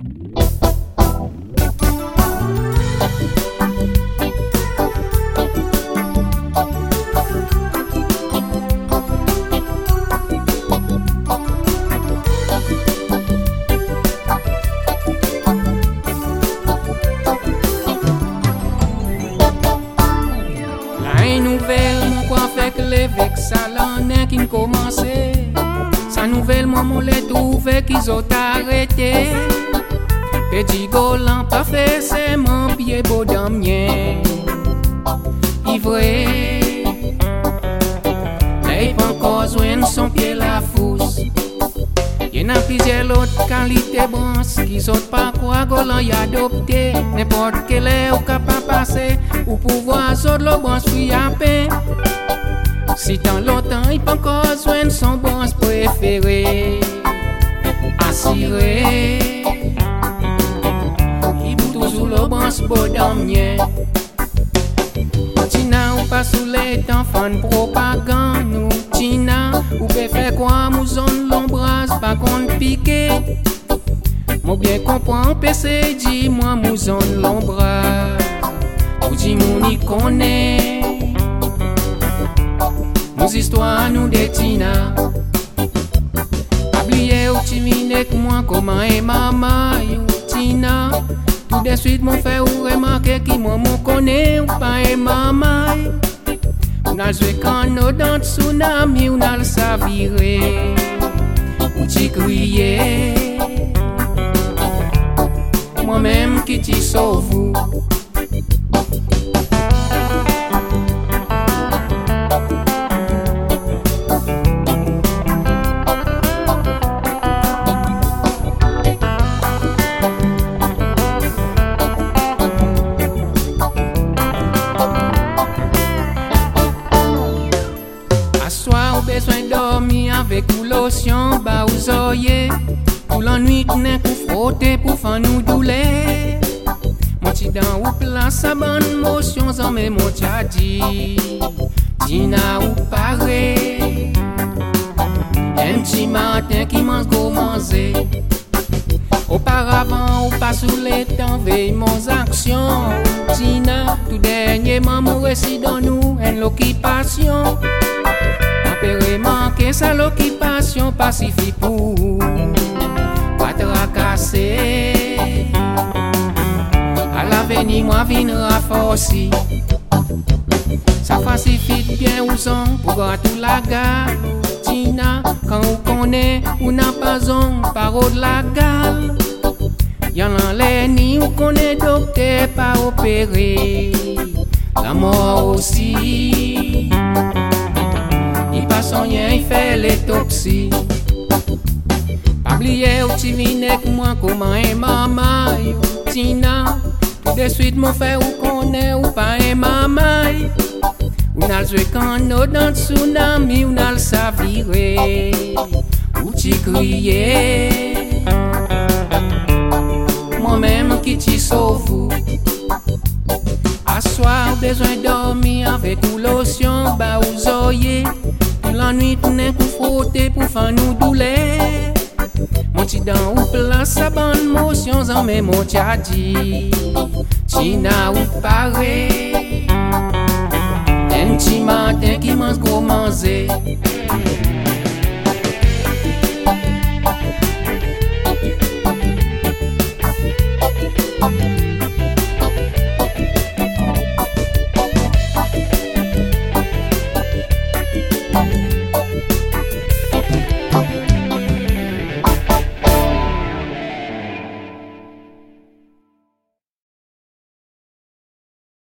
L'évêque Salanin qui commençait sa nouvelle maman les trouvé qu'ils ont arrêté. Petit golan pas fait c'est mon pied beau dans mien. Ivré, là il pas encore joindre son pied la fousse. Il y en a plusieurs autres qualités branches qui sont pas quoi golan y adopté. N'importe quelle est ou capable passer ou pouvoir sauter le branche puis à peine. Si tant longtemps il peut encore joindre son branche préféré, assuré, il peut toujours le branche beau dans mien. Tina ou pas sous les temps fan propagande ou Tina ou peut faire quoi mouzon l'ombrage pas qu'on piqué. Moi bien comprends PC dit moi mouzon l'ombrage ou dit mon y connaît. Nos histoires nous détina. Oubliez ou tu vines avec moi comment est maman ou Tina. Tout de suite mon frère ou remarquer qui moi m'en connaît ou pas est maman. On a joué quand nous dans tsunami on a le saviré. Ou tu criais moi-même qui t'y sauve. Besoin de dormir avec ou lotion, bah aux oreillers. Tout l'ennui n'est qu'au frotter pour faire nous douleur. Mon petit dans ou place à bonne motion, en même mon tchadi. Dina ou pareil. Un petit matin qui mange gros manger. Auparavant, ou pas sous les temps, veille mon action. Dina, tout dernièrement, mon récit dans nous, une l'occupation. Manquer ça l'occupation pacifique pour pas tracasser. À l'avenir moi viendra forcer. Ça pacifie bien ou son pour tout la gare. Tina quand on connaît ou n'a pas on parole de la gare. Y'en a les ni ou connaît docteur pas opéré. La mort aussi. Il passe rien, il fait l'autopsie. Pas oublier où tu viens avec moi, comment est maman ou Tina. Tout de suite mon frère ou connaît ou pas est maman. On a joué quand nous dans le tsunami, on a le saviré. Où tu criais moi-même qui t'y sauve. À soir, besoin de dormir avec ou lotion, bah aux oreillers. L'ennui n'est qu'au frotter pour faire nous douleur. Mon petit dans ou place à bonne motion, en même mon tchadi. Tina ou pareil. Un petit matin qui mange gros manger.